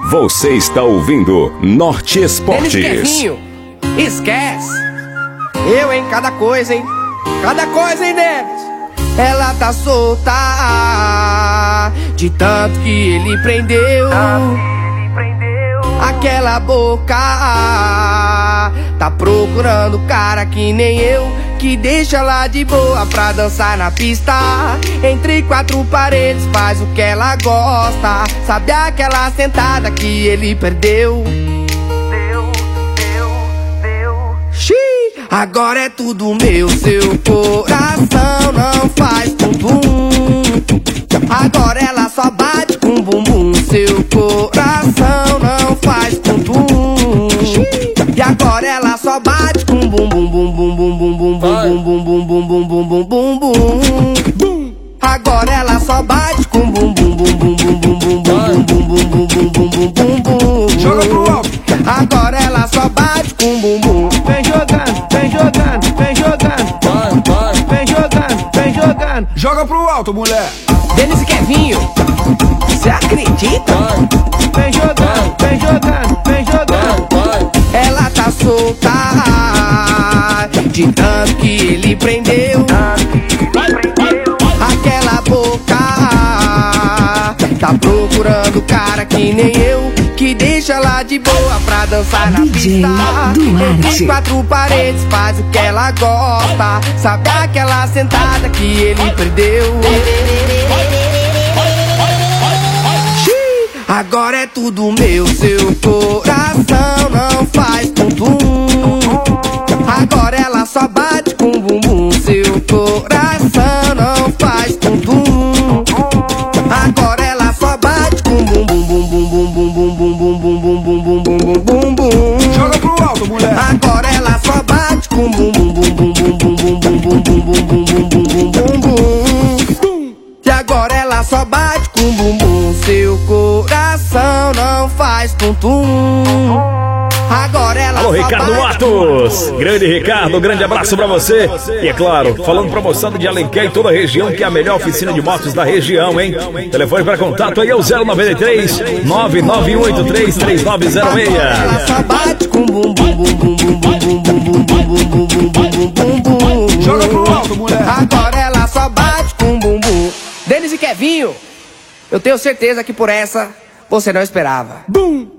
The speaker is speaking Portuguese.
Você está ouvindo Norte Esportes. Kevinho, esquece. Eu em cada coisa, hein? Cada coisa, hein, Neves? Ela tá solta de tanto que ele prendeu. Aquela boca tá procurando cara que nem eu, que deixa ela de boa pra dançar na pista. Entre quatro paredes faz o que ela gosta. Sabe aquela sentada que ele perdeu? Agora é tudo meu, seu coração não faz bumbum. Agora ela só bate com bumbum, seu coração não faz bumbum. E agora ela só bate com bumbum, bumbum, bumbum, bumbum, bumbum, bumbum, bumbum, bumbum, bumbum. Agora ela só bate com bumbum, bumbum, bumbum, bumbum, bumbum, bumbum, bumbum, bumbum, bumbum. Joga pro alto. Agora ela só bate com bumbum. Vem jogando, vem jogando, vem jogando. Vem jogando, vem jogando. Joga pro alto, mulher. Denis e Kevinho, cê acredita? Vem jogando, vem jogando, vem jogando. Ela tá solta de tanto que ele prendeu. Aquela boca tá procurando cara que nem eu, que deixa ela de boa pra dançar na pista. Entre quatro paredes faz o que ela gosta. Sabe aquela sentada que ele perdeu? Agora é tudo meu, seu coração não faz bumbum. Agora ela só bate com bumbum, seu coração não faz bumbum. Agora ela só bate com bumbum, bumbum, bumbum, bumbum, bumbum, bumbum, bumbum, bumbum, bumbum. Joga pro alto, mulher. Agora ela só bate com bumbum, bumbum, bumbum, bumbum, bumbum, bumbum, bumbum, bumbum, bumbum. E agora ela só bate com bumbum, seu coração não faz tum-tum. Agora ela Alô, Ricardo Matos, grande Ricardo, grande abraço pra você. E é claro, falando pra moçada de Alenquer e toda a região, que é a melhor oficina de motos da região, hein? Telefone pra contato aí é o 093 99183 3906. Ela só bate com bumbum, bumbum, bumbum, bumbum, bumbum, bumbum, bumbum, bumbum, bumbum. Joga pro alto, mulher. Agora ela só bate com bumbum. Denis e Kevinho, eu tenho certeza que por essa você não esperava. Bum.